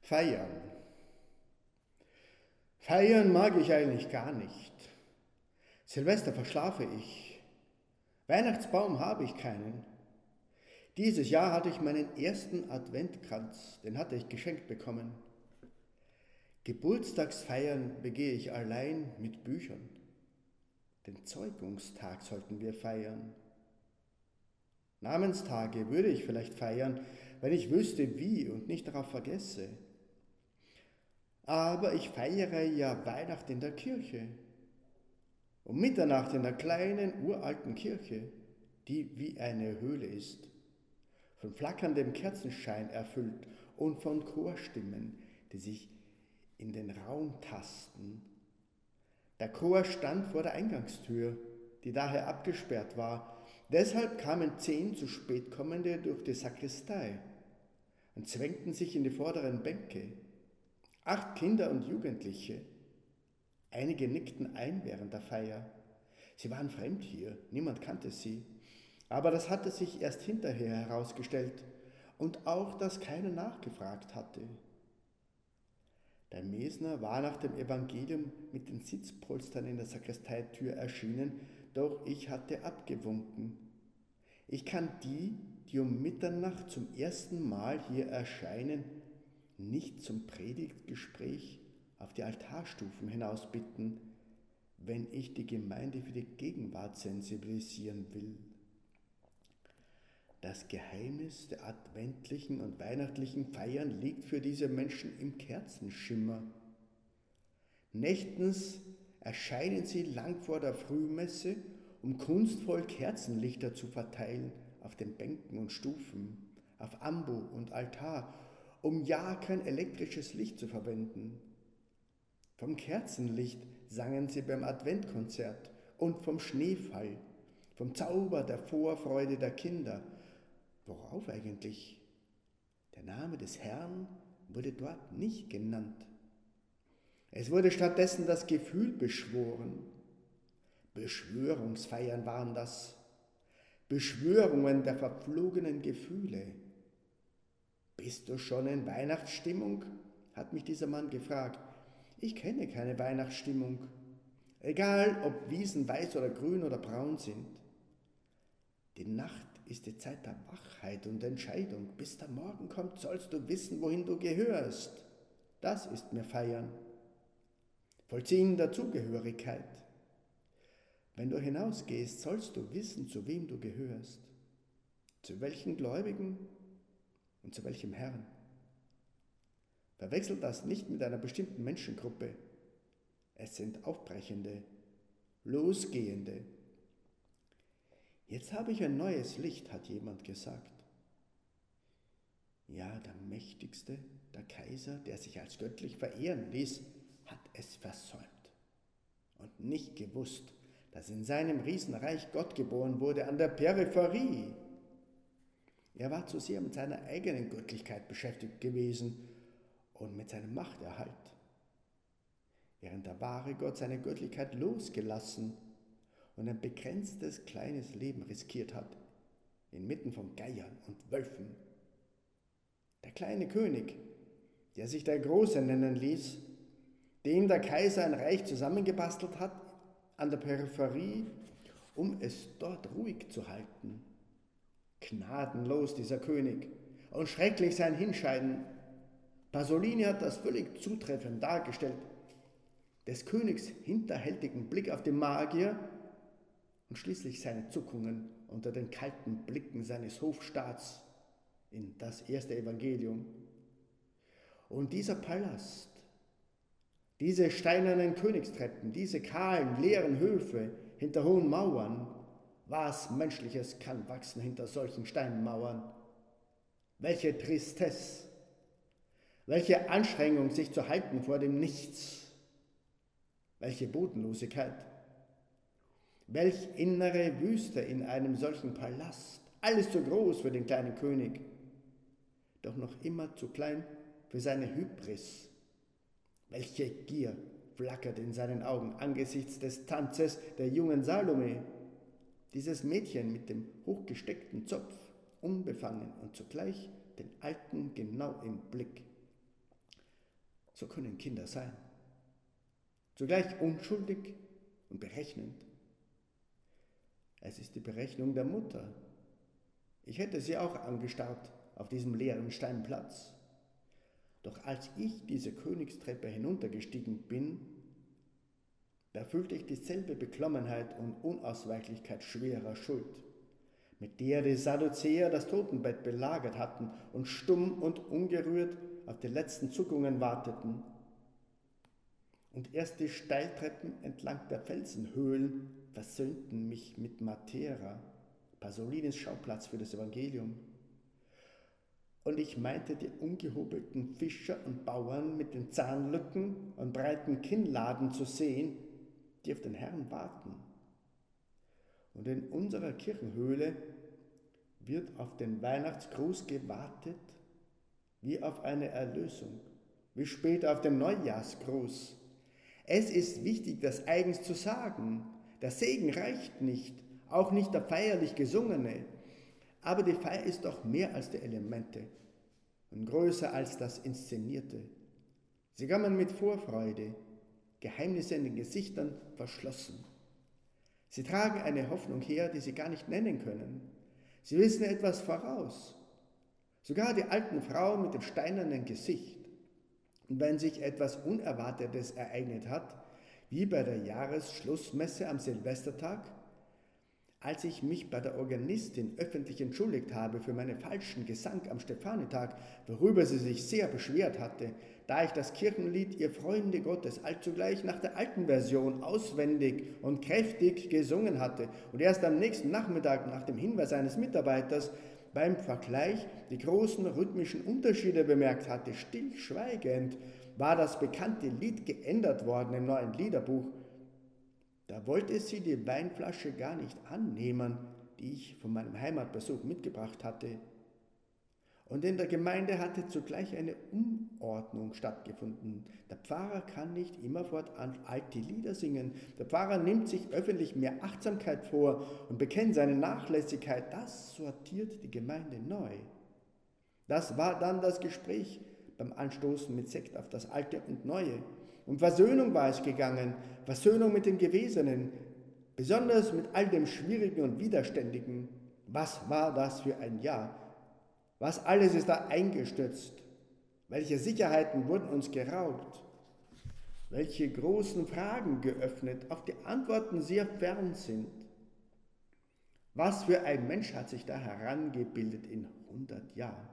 Feiern. Feiern mag ich eigentlich gar nicht. Silvester verschlafe ich. Weihnachtsbaum habe ich keinen. Dieses Jahr hatte ich meinen ersten Adventkranz, den hatte ich geschenkt bekommen. Geburtstagsfeiern begehe ich allein mit Büchern. Den Zeugungstag sollten wir feiern. Namenstage würde ich vielleicht feiern, wenn ich wüsste wie und nicht darauf vergesse. Aber ich feiere ja Weihnachten in der Kirche. Um Mitternacht in der kleinen, uralten Kirche, die wie eine Höhle ist, von flackerndem Kerzenschein erfüllt und von Chorstimmen, die sich in den Raum tasten. Der Chor stand vor der Eingangstür, die daher abgesperrt war. Deshalb kamen 10 zu spät kommende durch die Sakristei und zwängten sich in die vorderen Bänke. 8 Kinder und Jugendliche. Einige nickten ein während der Feier. Sie waren fremd hier, niemand kannte sie. Aber das hatte sich erst hinterher herausgestellt und auch, dass keiner nachgefragt hatte. Der Mesner war nach dem Evangelium mit den Sitzpolstern in der Sakristeitür erschienen, doch ich hatte abgewunken. Ich kann die um Mitternacht zum ersten Mal hier erscheinen, nicht zum Predigtgespräch auf die Altarstufen hinaus bitten, wenn ich die Gemeinde für die Gegenwart sensibilisieren will. Das Geheimnis der adventlichen und weihnachtlichen Feiern liegt für diese Menschen im Kerzenschimmer. Nächtens erscheinen sie lang vor der Frühmesse, um kunstvoll Kerzenlichter zu verteilen auf den Bänken und Stufen, auf Ambo und Altar, um ja kein elektrisches Licht zu verwenden. Vom Kerzenlicht sangen sie beim Adventkonzert und vom Schneefall, vom Zauber der Vorfreude der Kinder. Worauf eigentlich? Der Name des Herrn wurde dort nicht genannt. Es wurde stattdessen das Gefühl beschworen. Beschwörungsfeiern waren das. Beschwörungen der verflogenen Gefühle. Bist du schon in Weihnachtsstimmung? Hat mich dieser Mann gefragt. Ich kenne keine Weihnachtsstimmung. Egal, ob Wiesen weiß oder grün oder braun sind. Die Nacht ist die Zeit der Wachheit und Entscheidung. Bis der Morgen kommt, sollst du wissen, wohin du gehörst. Das ist mir Feiern. Vollziehen der Zugehörigkeit. Wenn du hinausgehst, sollst du wissen, zu wem du gehörst. Zu welchen Gläubigen und zu welchem Herrn. Verwechselt das nicht mit einer bestimmten Menschengruppe. Es sind Aufbrechende, Losgehende. Jetzt habe ich ein neues Licht, hat jemand gesagt. Ja, der Mächtigste, der Kaiser, der sich als göttlich verehren ließ, hat es versäumt und nicht gewusst, dass in seinem Riesenreich Gott geboren wurde, an der Peripherie. Er war zu sehr mit seiner eigenen Göttlichkeit beschäftigt gewesen und mit seinem Machterhalt, während der wahre Gott seine Göttlichkeit losgelassen und ein begrenztes kleines Leben riskiert hat, inmitten von Geiern und Wölfen. Der kleine König, der sich der Große nennen ließ, dem der Kaiser ein Reich zusammengebastelt hat, an der Peripherie, um es dort ruhig zu halten. Gnadenlos dieser König und schrecklich sein Hinscheiden. Pasolini hat das völlig zutreffend dargestellt. Des Königs hinterhältigen Blick auf den Magier und schließlich seine Zuckungen unter den kalten Blicken seines Hofstaats in das erste Evangelium. Und dieser Palast, diese steinernen Königstreppen, diese kahlen, leeren Höfe hinter hohen Mauern, was Menschliches kann wachsen hinter solchen Steinmauern? Welche Tristesse, welche Anstrengung, sich zu halten vor dem Nichts, welche Bodenlosigkeit, welch innere Wüste in einem solchen Palast, alles zu groß für den kleinen König, doch noch immer zu klein für seine Hybris. Welche Gier flackert in seinen Augen angesichts des Tanzes der jungen Salome, dieses Mädchen mit dem hochgesteckten Zopf, unbefangen und zugleich den Alten genau im Blick. So können Kinder sein. Zugleich unschuldig und berechnend. Es ist die Berechnung der Mutter. Ich hätte sie auch angestarrt auf diesem leeren Steinplatz. Doch als ich diese Königstreppe hinuntergestiegen bin, da fühlte ich dieselbe Beklommenheit und Unausweichlichkeit schwerer Schuld, mit der die Sadduzäer das Totenbett belagert hatten und stumm und ungerührt auf die letzten Zuckungen warteten. Und erst die Steiltreppen entlang der Felsenhöhlen versöhnten mich mit Matera, Pasolinis Schauplatz für das Evangelium. Und ich meinte die ungehobelten Fischer und Bauern mit den Zahnlücken und breiten Kinnladen zu sehen, die auf den Herrn warten. Und in unserer Kirchenhöhle wird auf den Weihnachtsgruß gewartet, wie auf eine Erlösung, wie später auf den Neujahrsgruß. Es ist wichtig, das eigens zu sagen. Der Segen reicht nicht, auch nicht der feierlich Gesungene. Aber die Feier ist doch mehr als die Elemente und größer als das Inszenierte. Sie kommen mit Vorfreude, Geheimnisse in den Gesichtern verschlossen. Sie tragen eine Hoffnung her, die sie gar nicht nennen können. Sie wissen etwas voraus. Sogar die alten Frauen mit dem steinernen Gesicht. Und wenn sich etwas Unerwartetes ereignet hat, wie bei der Jahresschlussmesse am Silvestertag, als ich mich bei der Organistin öffentlich entschuldigt habe für meinen falschen Gesang am Stephanitag, worüber sie sich sehr beschwert hatte, da ich das Kirchenlied Ihr Freunde Gottes allzugleich nach der alten Version auswendig und kräftig gesungen hatte und erst am nächsten Nachmittag nach dem Hinweis eines Mitarbeiters beim Vergleich die großen rhythmischen Unterschiede bemerkt hatte, stillschweigend war das bekannte Lied geändert worden im neuen Liederbuch. Da wollte sie die Weinflasche gar nicht annehmen, die ich von meinem Heimatbesuch mitgebracht hatte. Und in der Gemeinde hatte zugleich eine Umordnung stattgefunden. Der Pfarrer kann nicht immerfort alte Lieder singen. Der Pfarrer nimmt sich öffentlich mehr Achtsamkeit vor und bekennt seine Nachlässigkeit. Das sortiert die Gemeinde neu. Das war dann das Gespräch beim Anstoßen mit Sekt auf das Alte und Neue. Um Versöhnung war es gegangen, Versöhnung mit den Gewesenen, besonders mit all dem Schwierigen und Widerständigen. Was war das für ein Jahr? Was alles ist da eingestürzt? Welche Sicherheiten wurden uns geraubt? Welche großen Fragen geöffnet, auf die Antworten sehr fern sind? Was für ein Mensch hat sich da herangebildet in 100 Jahren?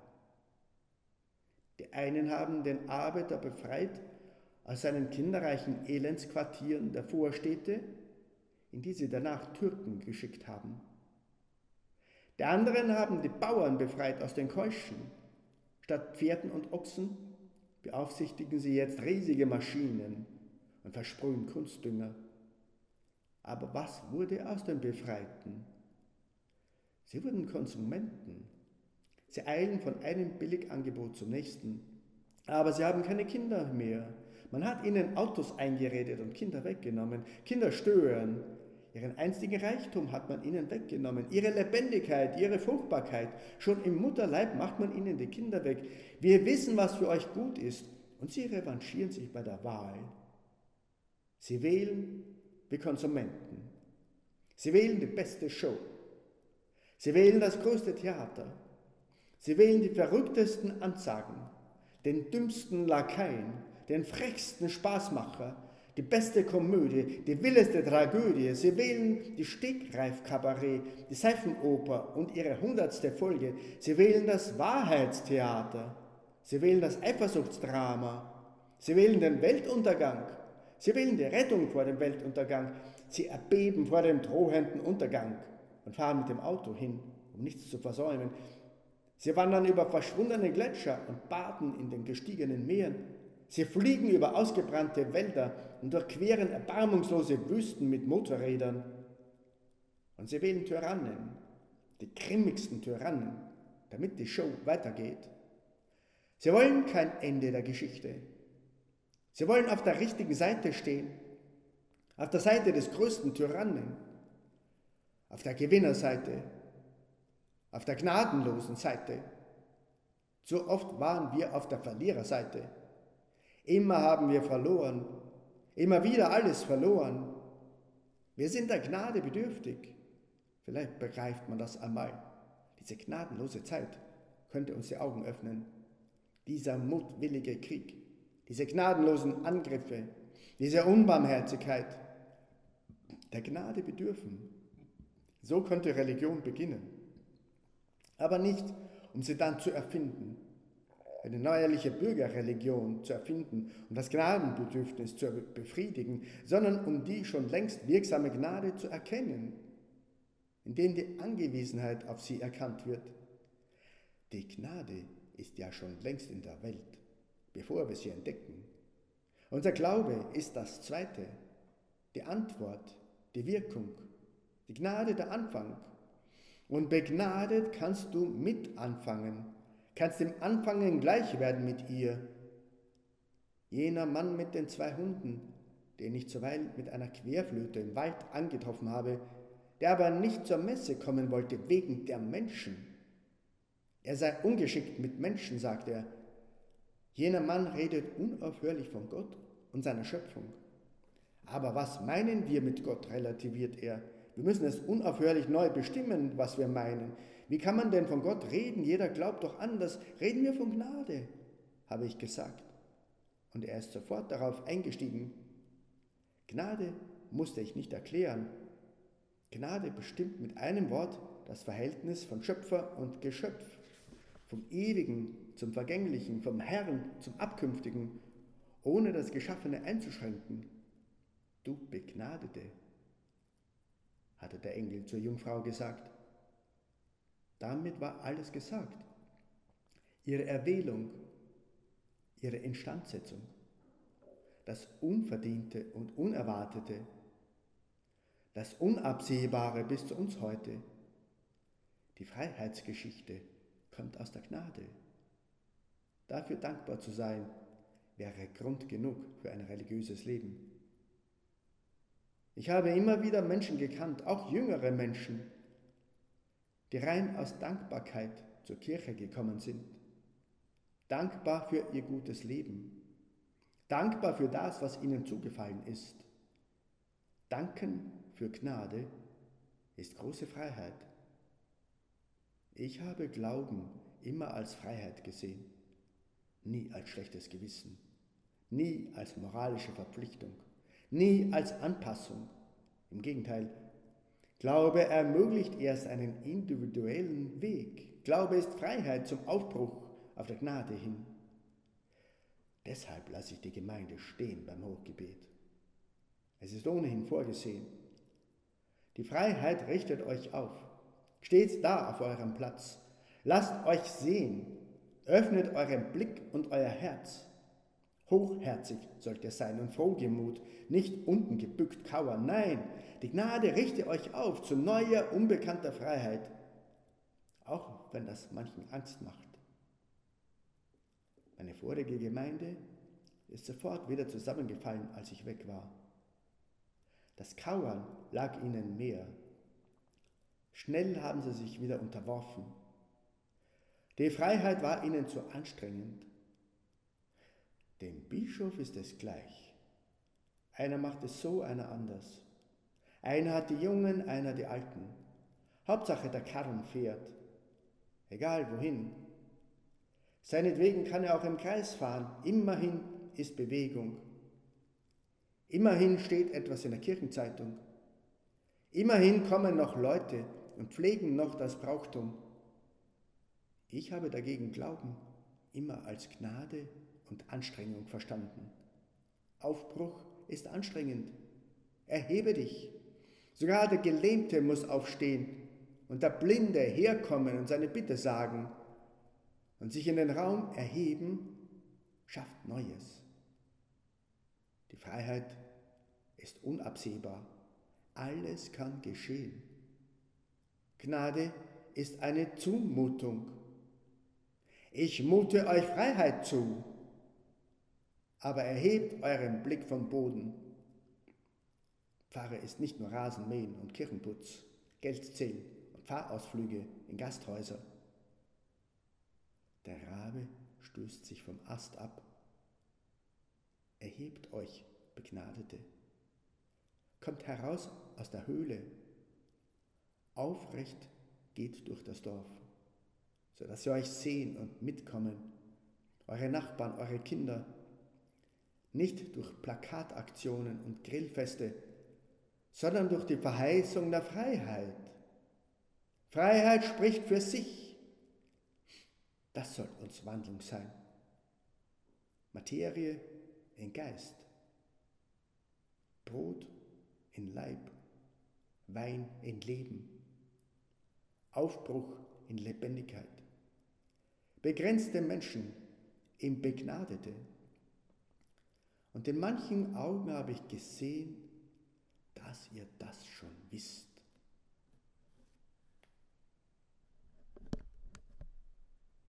Die einen haben den Arbeiter befreit aus seinen kinderreichen Elendsquartieren der Vorstädte, in die sie danach Türken geschickt haben. Die anderen haben die Bauern befreit aus den Keuschen. Statt Pferden und Ochsen beaufsichtigen sie jetzt riesige Maschinen und versprühen Kunstdünger. Aber was wurde aus den Befreiten? Sie wurden Konsumenten. Sie eilen von einem Billigangebot zum nächsten. Aber sie haben keine Kinder mehr. Man hat ihnen Autos eingeredet und Kinder weggenommen. Kinder stören. Ihren einstigen Reichtum hat man ihnen weggenommen. Ihre Lebendigkeit, ihre Fruchtbarkeit. Schon im Mutterleib macht man ihnen die Kinder weg. Wir wissen, was für euch gut ist. Und sie revanchieren sich bei der Wahl. Sie wählen wie Konsumenten. Sie wählen die beste Show. Sie wählen das größte Theater. Sie wählen die verrücktesten Ansagen, den dümmsten Lakaien, den frechsten Spaßmacher, die beste Komödie, die wildeste Tragödie. Sie wählen die Stegreif-Kabarett, die Seifenoper und ihre 100. Folge. Sie wählen das Wahrheitstheater. Sie wählen das Eifersuchtsdrama. Sie wählen den Weltuntergang. Sie wählen die Rettung vor dem Weltuntergang. Sie erbeben vor dem drohenden Untergang und fahren mit dem Auto hin, um nichts zu versäumen. Sie wandern über verschwundene Gletscher und baden in den gestiegenen Meeren. Sie fliegen über ausgebrannte Wälder und durchqueren erbarmungslose Wüsten mit Motorrädern. Und sie wählen Tyrannen, die grimmigsten Tyrannen, damit die Show weitergeht. Sie wollen kein Ende der Geschichte. Sie wollen auf der richtigen Seite stehen, auf der Seite des größten Tyrannen, auf der Gewinnerseite, auf der gnadenlosen Seite. So oft waren wir auf der Verliererseite. Immer haben wir verloren, immer wieder alles verloren. Wir sind der Gnade bedürftig. Vielleicht begreift man das einmal. Diese gnadenlose Zeit könnte uns die Augen öffnen. Dieser mutwillige Krieg, diese gnadenlosen Angriffe, diese Unbarmherzigkeit, der Gnade bedürfen. So könnte Religion beginnen. Aber nicht, um sie dann zu erfinden, eine neuerliche Bürgerreligion zu erfinden und das Gnadenbedürfnis zu befriedigen, sondern um die schon längst wirksame Gnade zu erkennen, indem die Angewiesenheit auf sie erkannt wird. Die Gnade ist ja schon längst in der Welt, bevor wir sie entdecken. Unser Glaube ist das Zweite, die Antwort, die Wirkung, die Gnade der Anfang. Und begnadet kannst du mit anfangen, kannst im Anfangen gleich werden mit ihr. Jener Mann mit den 2 Hunden, den ich zuweilen mit einer Querflöte im Wald angetroffen habe, der aber nicht zur Messe kommen wollte wegen der Menschen. Er sei ungeschickt mit Menschen, sagt er. Jener Mann redet unaufhörlich von Gott und seiner Schöpfung. Aber was meinen wir mit Gott, relativiert er. Wir müssen es unaufhörlich neu bestimmen, was wir meinen. Wie kann man denn von Gott reden? Jeder glaubt doch anders. Reden wir von Gnade, habe ich gesagt. Und er ist sofort darauf eingestiegen. Gnade musste ich nicht erklären. Gnade bestimmt mit einem Wort das Verhältnis von Schöpfer und Geschöpf, vom Ewigen zum Vergänglichen, vom Herrn zum Abkünftigen, ohne das Geschaffene einzuschränken. Du Begnadete, hatte der Engel zur Jungfrau gesagt. Damit war alles gesagt. Ihre Erwählung, ihre Instandsetzung, das Unverdiente und Unerwartete, das Unabsehbare bis zu uns heute. Die Freiheitsgeschichte kommt aus der Gnade. Dafür dankbar zu sein, wäre Grund genug für ein religiöses Leben. Ich habe immer wieder Menschen gekannt, auch jüngere Menschen, die rein aus Dankbarkeit zur Kirche gekommen sind. Dankbar für ihr gutes Leben. Dankbar für das, was ihnen zugefallen ist. Danken für Gnade ist große Freiheit. Ich habe Glauben immer als Freiheit gesehen, nie als schlechtes Gewissen, nie als moralische Verpflichtung, nie als Anpassung. Im Gegenteil, Glaube ermöglicht erst einen individuellen Weg. Glaube ist Freiheit zum Aufbruch auf der Gnade hin. Deshalb lasse ich die Gemeinde stehen beim Hochgebet. Es ist ohnehin vorgesehen. Die Freiheit richtet euch auf. Steht da auf eurem Platz. Lasst euch sehen. Öffnet euren Blick und euer Herz. Hochherzig sollt ihr sein und frohgemut, nicht unten gebückt kauern. Nein, die Gnade richte euch auf zu neuer, unbekannter Freiheit, auch wenn das manchen Angst macht. Meine vorige Gemeinde ist sofort wieder zusammengefallen, als ich weg war. Das Kauern lag ihnen mehr. Schnell haben sie sich wieder unterworfen. Die Freiheit war ihnen zu anstrengend. Dem Bischof ist es gleich. Einer macht es so, einer anders. Einer hat die Jungen, einer die Alten. Hauptsache der Karren fährt. Egal wohin. Seinetwegen kann er auch im Kreis fahren. Immerhin ist Bewegung. Immerhin steht etwas in der Kirchenzeitung. Immerhin kommen noch Leute und pflegen noch das Brauchtum. Ich habe dagegen Glauben immer als Gnade und Anstrengung verstanden. Aufbruch ist anstrengend. Erhebe dich. Sogar der Gelähmte muss aufstehen und der Blinde herkommen und seine Bitte sagen. Und sich in den Raum erheben, schafft Neues. Die Freiheit ist unabsehbar. Alles kann geschehen. Gnade ist eine Zumutung. Ich mute euch Freiheit zu, aber erhebt euren Blick vom Boden. Pfarre ist nicht nur Rasenmähen und Kirchenputz, Geld zählen und Pfarrausflüge in Gasthäuser. Der Rabe stößt sich vom Ast ab. erhebt euch, Begnadete. Kommt heraus aus der Höhle, aufrecht geht durch das Dorf, sodass sie euch sehen und mitkommen, eure Nachbarn, eure Kinder, nicht durch Plakataktionen und Grillfeste, sondern durch die Verheißung der Freiheit. Freiheit spricht für sich. Das soll uns Wandlung sein. Materie in Geist, Brot in Leib, Wein in Leben, Aufbruch in Lebendigkeit, begrenzte Menschen in Begnadete. Und in manchen Augen habe ich gesehen, dass ihr das schon wisst.